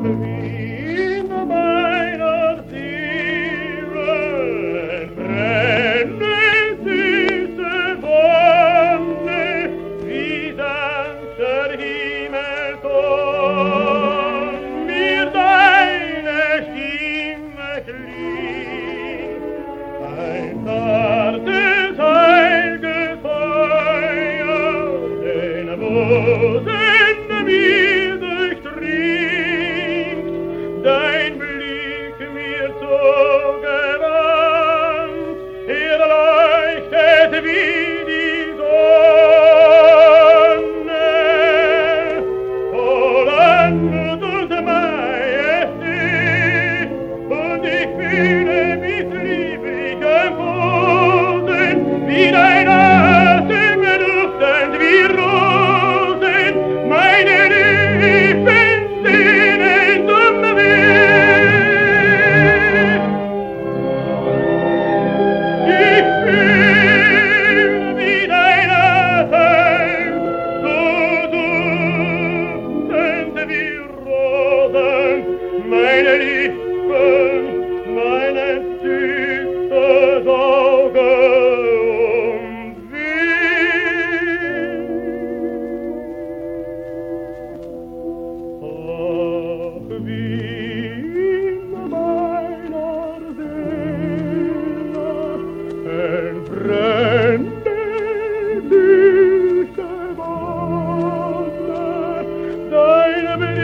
Dein Blick mir zugewandt, leuchtet wie die Sonne, voll Anmut und Majestät, und ich fühle mich lieblich empfunden, wie dein Atem duftend wie Rosen, meine Lippen sehnen zum Weg. Ich fühl, wie dein Atem so duftend wie Rosen, meine Lippen, meine süßes Auge umweht. Ach, wie in meiner Seele entbrennt süße Wonne, dein Blick